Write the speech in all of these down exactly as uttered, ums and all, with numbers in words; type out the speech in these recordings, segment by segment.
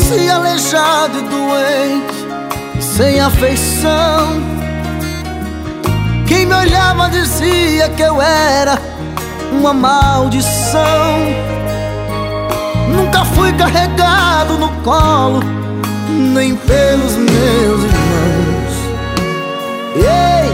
parecia aleijado e doente, sem afeição. Quem me olhava dizia que eu era uma maldição. Nunca fui carregado no colo, nem pelos meus irmãos. Ei!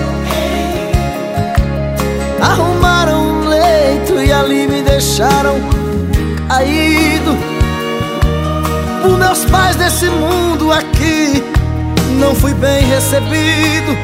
Arrumaram um leito e ali me deixaram caído. Por meus pais desse mundo aqui não fui bem recebido.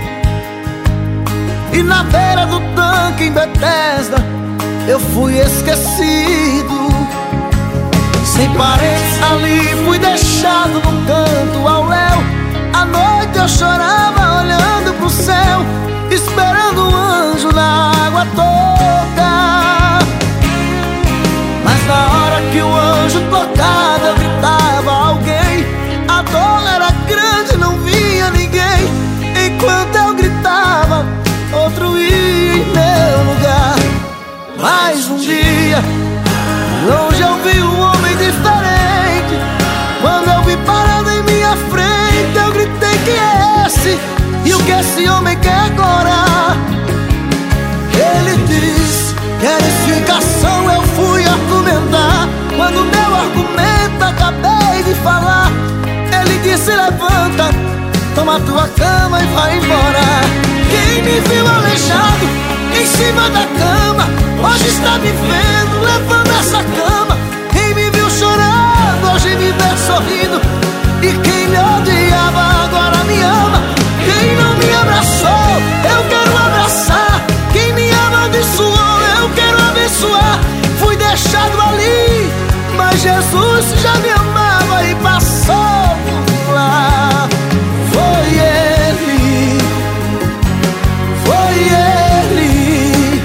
E na beira do tanque em Bethesda eu fui esquecido. Sem parentes ali fui deixado no canto ao léu. À noite eu chorava olhando pro céu, esperando um anjo na água toda. Mas na hora que o anjo tocava eu gritava alguém. A dor era grande, não via ninguém. Enquanto eu gritava, outro ia em meu lugar. Mais um dia, longe eu vi um homem diferente. Quando eu vi parado em minha frente, eu gritei: quem é esse? E o que esse homem quer agora? Ele disse: quer explicação? Eu fui argumentar. Quando meu argumento acabei de falar, ele disse: levanta, toma tua cama e vai embora. Quem me viu aleijado em cima da cama, hoje está me vendo levando essa cama. Quem me viu chorando, hoje me vê sorrindo. E quem me odiava agora me ama. Quem não me abraçou, eu quero abraçar. Quem me amaldiçoou, eu quero abençoar. Fui deixado ali, mas Jesus já me amava e passou por lá. Foi Ele, foi Ele,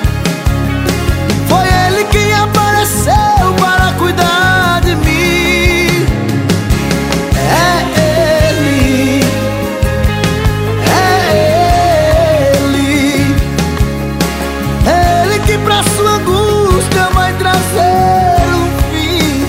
foi Ele quem apareceu para cuidar de mim. É Ele, é Ele, é Ele que pra sua angústia vai trazer um fim.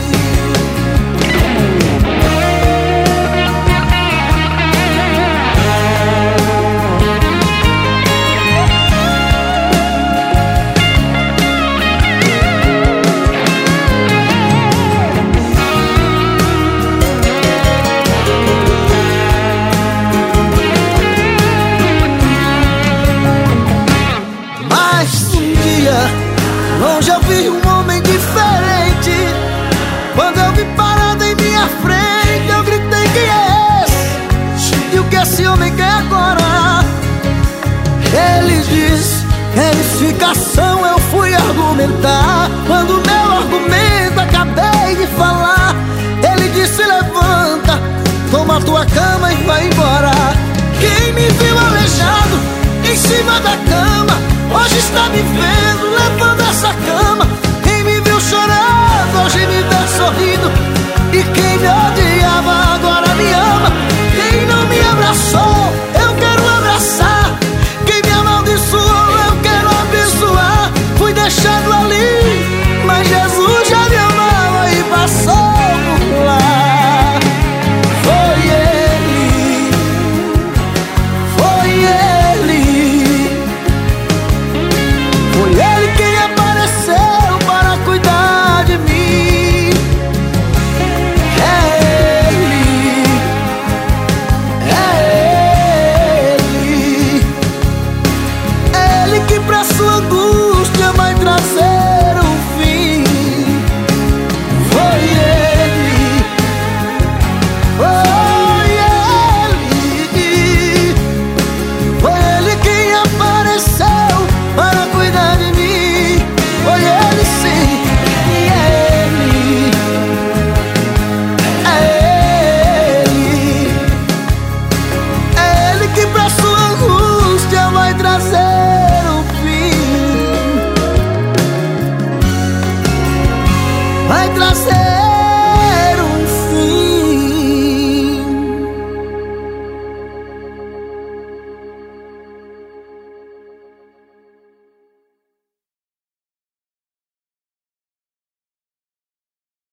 Mais um dia, longe eu vi um homem diferente. Quando eu vi parado em minha frente, eu gritei: quem é esse? E o que esse homem quer agora? Ele disse: quer explicação? Eu fui argumentar. Quando meu argumento acabei de falar, ele disse: levanta, toma tua cama e vai embora. Quem me viu aleijado em cima da cama, hoje está me vendo levando essa cama. Quem me viu chorando, hoje me vê sorrindo. E quem me odiava agora me ama.